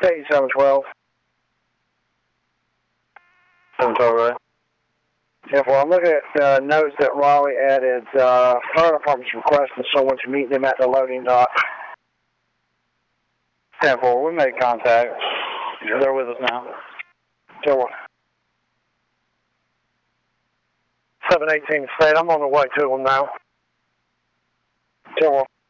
State 712. 712, right? Yeah, well, I'm looking at notes that Raleigh added. Fire department's requesting someone to meet them at the loading dock. 10-4, we made contact. They're with us now. 10-1. 718 State, I'm on the way to them now. 10-1.